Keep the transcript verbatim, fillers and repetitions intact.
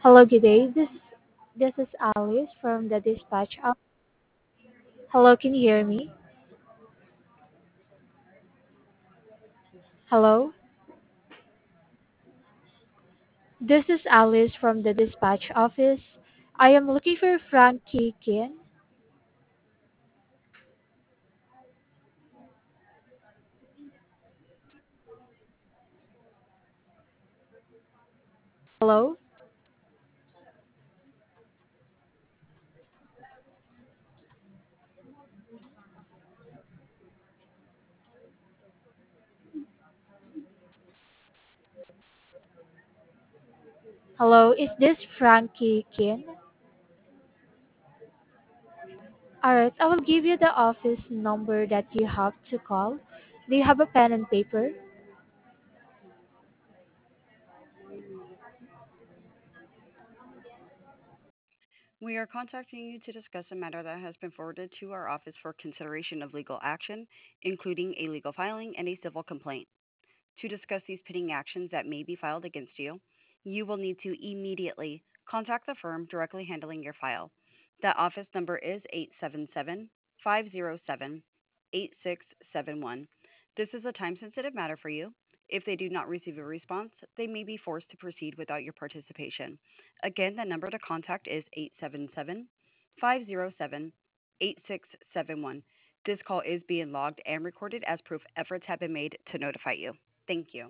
Hello, good day. This this is Alice from the dispatch office. Hello, can you hear me? Hello, this is Alice from the dispatch office. I am looking for Frankie Kin. Hello, hello. Is this Frankie Kin? All right, I will give you the office number that you have to call. Do you have a pen and paper? We are contacting you to discuss a matter that has been forwarded to our office for consideration of legal action, including a legal filing and a civil complaint. To discuss these pending actions that may be filed against you, you will need to immediately contact the firm directly handling your file. That office number is eight seven seven, five zero seven, eight six seven one. This is a time sensitive matter for you. If they do not receive a response, they may be forced to proceed without your participation. Again, the number to contact is eight seven seven, five zero seven, eight six seven one. This call is being logged and recorded as proof efforts have been made to notify you. Thank you.